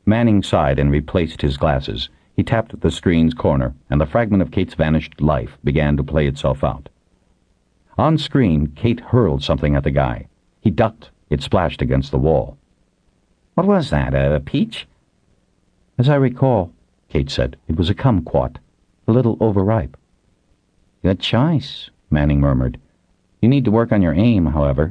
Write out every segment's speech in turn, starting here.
Manning sighed and replaced his glasses. He tapped the screen's corner, and the fragment of Kate's vanished life began to play itself out. On screen, Kate hurled something at the guy. He ducked. It splashed against the wall. "What was that, a peach?" "As I recall," Kate said, "it was a kumquat, a little overripe." "Good choice," Manning murmured. "You need to work on your aim, however."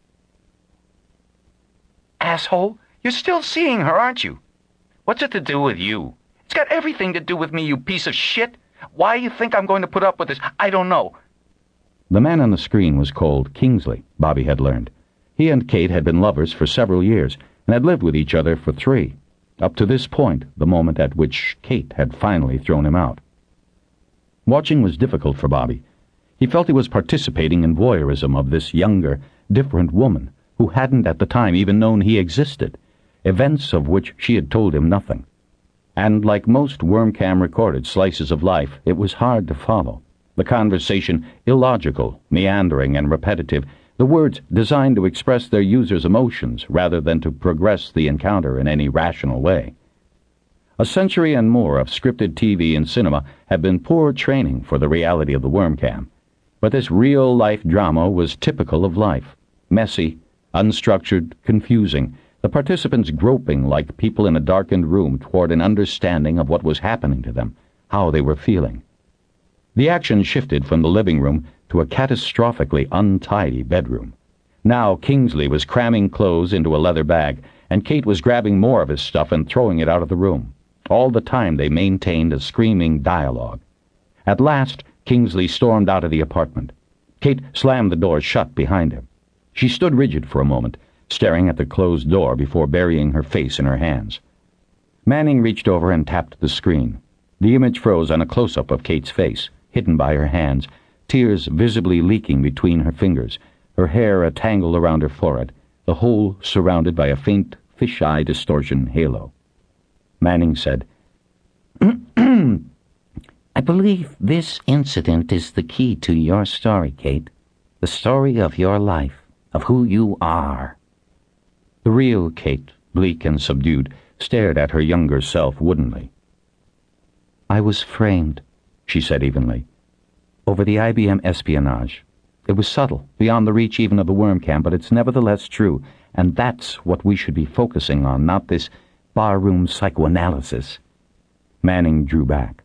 Asshole, you're still seeing her, aren't you? What's it to do with you? It's got everything to do with me, you piece of shit. Why you think I'm going to put up with this, I don't know. The man on the screen was called Kingsley, Bobby had learned. He and Kate had been lovers for several years and had lived with each other for 3, up to this point, the moment at which Kate had finally thrown him out. Watching was difficult for Bobby. He felt he was participating in voyeurism of this younger, different woman who hadn't at the time even known he existed, events of which she had told him nothing. And like most Wormcam-recorded slices of life, it was hard to follow. The conversation illogical, meandering, and repetitive, the words designed to express their users' emotions rather than to progress the encounter in any rational way. A century and more of scripted TV and cinema had been poor training for the reality of the Wormcam, but this real-life drama was typical of life, messy, unstructured, confusing, the participants groping like people in a darkened room toward an understanding of what was happening to them, how they were feeling. The action shifted from the living room to a catastrophically untidy bedroom. Now Kingsley was cramming clothes into a leather bag, and Kate was grabbing more of his stuff and throwing it out of the room. All the time they maintained a screaming dialogue. At last, Kingsley stormed out of the apartment. Kate slammed the door shut behind him. She stood rigid for a moment, staring at the closed door before burying her face in her hands. Manning reached over and tapped the screen. The image froze on a close-up of Kate's face, hidden by her hands, tears visibly leaking between her fingers, her hair a tangle around her forehead, the whole surrounded by a faint fish-eye distortion halo. Manning said, "I believe this incident is the key to your story, Kate. The story of your life, of who you are." The real Kate, bleak and subdued, stared at her younger self woodenly. "I was framed," she said evenly, "over the IBM espionage. It was subtle, beyond the reach even of the Wormcam, but it's nevertheless true, and that's what we should be focusing on, not this barroom psychoanalysis." Manning drew back.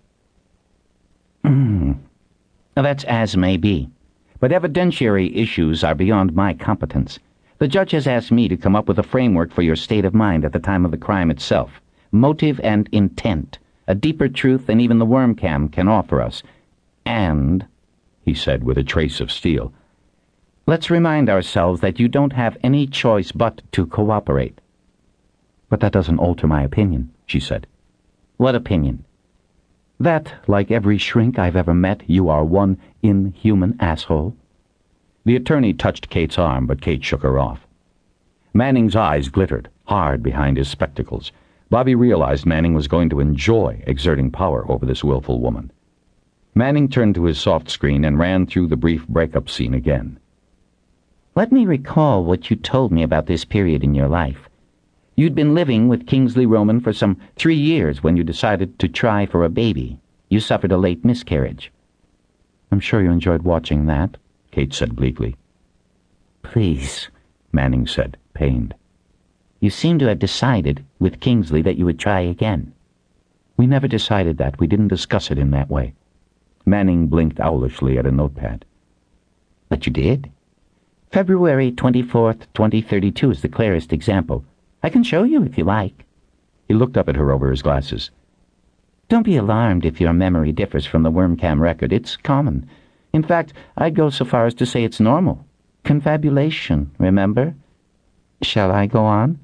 Now, that's as may be, but evidentiary issues are beyond my competence. The judge has asked me to come up with a framework for your state of mind at the time of the crime itself. Motive and intent, a deeper truth than even the Wormcam can offer us. And, he said with a trace of steel, let's remind ourselves that you don't have any choice but to cooperate. "But that doesn't alter my opinion," she said. "What opinion?" "That, like every shrink I've ever met, you are one inhuman asshole." The attorney touched Kate's arm, but Kate shook her off. Manning's eyes glittered, hard behind his spectacles. Bobby realized Manning was going to enjoy exerting power over this willful woman. Manning turned to his soft screen and ran through the brief breakup scene again. "Let me recall what you told me about this period in your life. You'd been living with Kingsley Roman for some 3 years when you decided to try for a baby. You suffered a late miscarriage." "I'm sure you enjoyed watching that," Kate said bleakly. "Please," Manning said, pained. "You seem to have decided with Kingsley that you would try again." "We never decided that. We didn't discuss it in that way." Manning blinked owlishly at a notepad. "But you did. February 24th, 2032 is the clearest example. I can show you if you like." He looked up at her over his glasses. "Don't be alarmed if your memory differs from the Wormcam record. It's common. In fact, I'd go so far as to say it's normal. Confabulation, remember? Shall I go on?"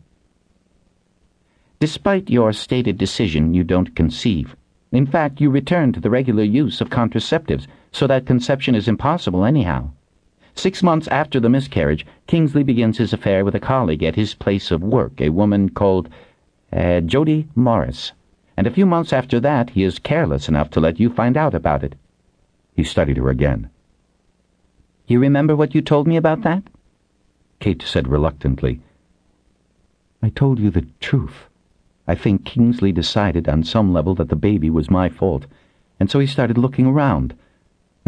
"Despite your stated decision, you don't conceive. In fact, you return to the regular use of contraceptives, so that conception is impossible anyhow. 6 months after the miscarriage, Kingsley begins his affair with a colleague at his place of work, a woman called Jody Morris. And a few months after that, he is careless enough to let you find out about it." He studied her again. "You remember what you told me about that?" Kate said reluctantly, "I told you the truth." I think Kingsley decided on some level that the baby was my fault, and so he started looking around,